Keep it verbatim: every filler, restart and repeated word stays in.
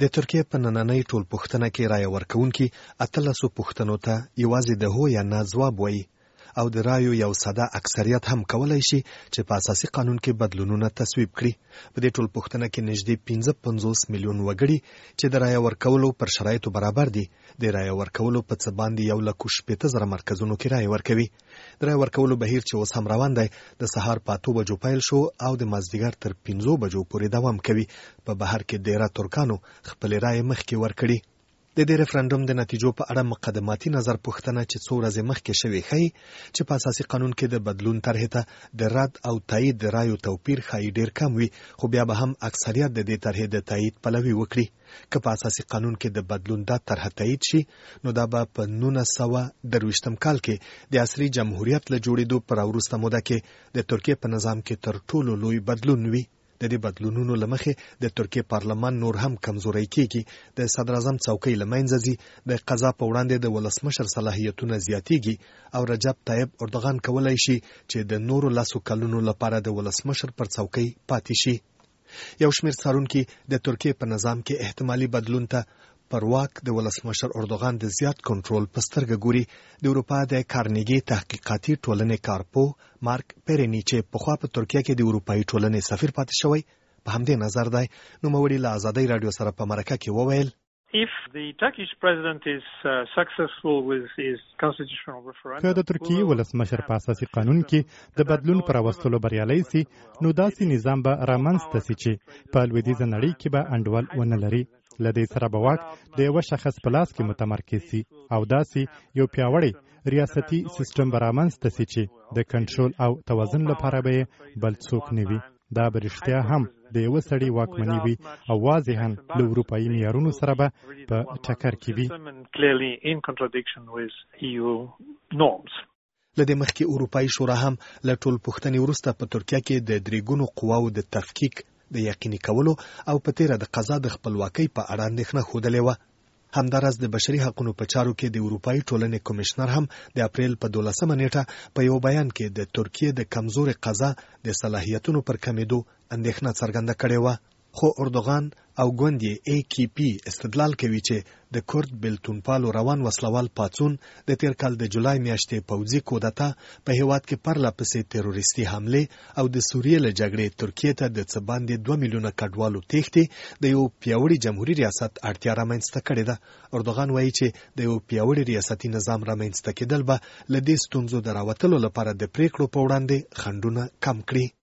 د ترکیه په نننۍ ټولپوښتنه کې رایه ورکوونکي اتلسو پوښتنو ته یوازې د هو یا نه ځواب وایي او د رایو یو ساده اکثریت هم کولای شي چې په اساسي قانون کې بدلونونه تصویب کړي. په دې ټولپوښتنه کې نږدې پنځه پنځوس میلیون وګړي چې د رایه ورکولو پر شرایطو برابر دي د رایه ورکولو په څه باندې یو لک شپېته زره مرکزونو کې رایه ورکوي. د رایه ورکولو بهیر چې اوس هم روان دی د سهار په اتو بجو پیل شو او د مازدیګر تر پنځو بجو پورې دوام کوي. په بهر کې ډیره ترکانو خپلې رایې مخکې ورکړي. د دې ریفرندوم د نتیجو په اړه مقدماتي نظر پوښتنه چې څو ورځې مخکې شوې ښیي چې په اساسي قانون کې د بدلون طرحې ته د رد او تایید د رایو توپیر ښایي ډیر کم وي، خو بیا به هم اکثریت د دې طرحې د تایید پلوي وکړي. که په اساسي قانون کې د بدلون دا طرحه تایید شي نو دا به په نولس سوه درویشتم کال کې د عصري جمهوریت له جوړېدو په راوروسته موده کې د ترکیې په نظام کې تر ټولو لوی بدلون وي. د دې بدلونونو له مخې د ترکیې پارلمان نور هم کمزوری کیږي، د صدر اعظم څوکۍ له منځه ځي، د قضا په وړاندې د ولسمشر صلاحیتونه زیاتیږي او رجب طیب اردوغان کولی شي چې د نورو لسو کلونو لپاره د ولسمشر پر څوکۍ پاتې شي. یو شمېر څارونکي د ترکیې په نظام کې احتمالي بدلون ته پر واک د ولسمشر اردوغان د زیات کنټرول په سترګه ګوري. د اروپا د کارنیګي تحقیقاتي ټولنې کارپو مارک پیرینی چې پخوا په ترکیه کې د اروپایي ټولنې سفیر پاتې شوی په همدې نظر دی. نوموړي له ازادۍ راډیو سره په مرکه کې وویل که د ترکیې ولسمشر په اساسي قانون کې د بدلون پر راوستلو بریالی سي نو داسې نظام به رامنځته سي چې په لویدیځه نړۍ کې به انډول ونه لري. له دې سره به واک د یوه شخص په لاس کې متمرکز سي او داسې یو پیاوړی ریاستي سیستم به رامنځته سي چې د کنټرول او توازن لپاره به بل څوک نه وي. دا به رښتیا هم د یوه سړي واکمني وي او واضحاً له اروپایي معیارونو سره به په ټکر کې وي. له دې مخکې اروپایي شورا هم له ټولپوښتنې وروسته په ترکیه کې د درې ګونو قواو د تفکیک د یقیني کولو او په تیره د قضا د خپلواکۍ په اړه اندېښنه ښودلې وه. همداراز د بشري حقوقو په چارو کې د اروپایي ټولنې کمیشنر هم د اپریل په دولسمه نیټه په یو بیان کې د ترکیې د کمزورې قضا د صلاحیتونو پر کمېدو اندېښنه څرګنده کړې وه. خو اردوغان او ګوند یې ای کی پی استدلال کوي چې د کورد بېلتونپالو روان وسلوال پاڅون د تیر کال د جولای میاشتې پوځي کودتا په هیواد کې پرله پسې تروریستي حملې او د سوریې له جګړې ترکیې ته د څه باندې دوه میلیونه کډوالو تېښتې د یو پیاوړي جمهوري ریاست اړتیا رامنځته کړې ده. اردوغان وایي چې د یو پیاوړي ریاستي نظام رامنځته کېدل به له دې ستونزو د راوتلو لپاره د پریکړو په وړاندې خنډونه کم کړي.